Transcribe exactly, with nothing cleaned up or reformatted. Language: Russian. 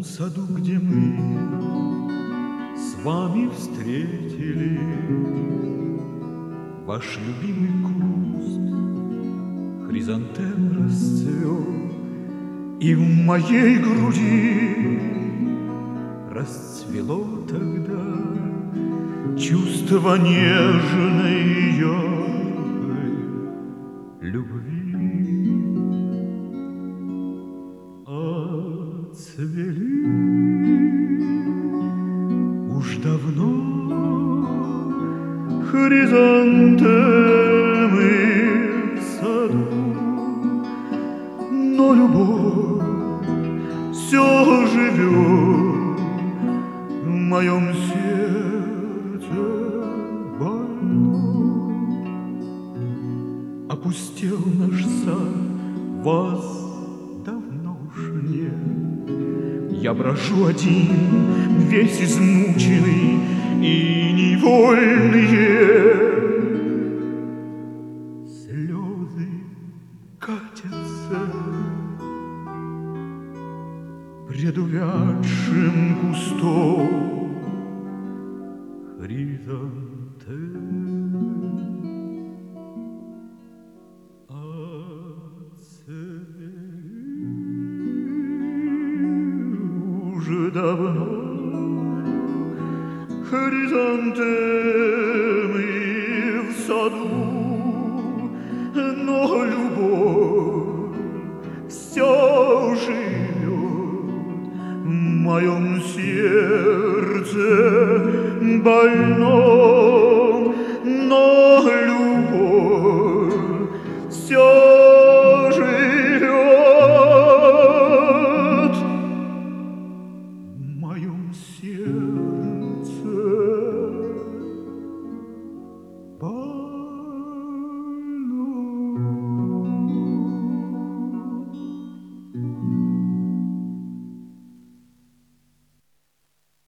саду, где мы с вами встретили ваш любимый куст, хризантем расцвел, и в моей груди расцвело тогда чувство нежной яркой любви. Отцвели уж давно хризантемы в саду, но любовь все живет в моем сердце больном. Опустел наш сад, вас давно уж нет. Я брожу один, весь измученный и невольные слезы катятся пред увядшим кустом хризантем. Уже давно хризантемы в саду, но любовь все живет в моем сердце больном.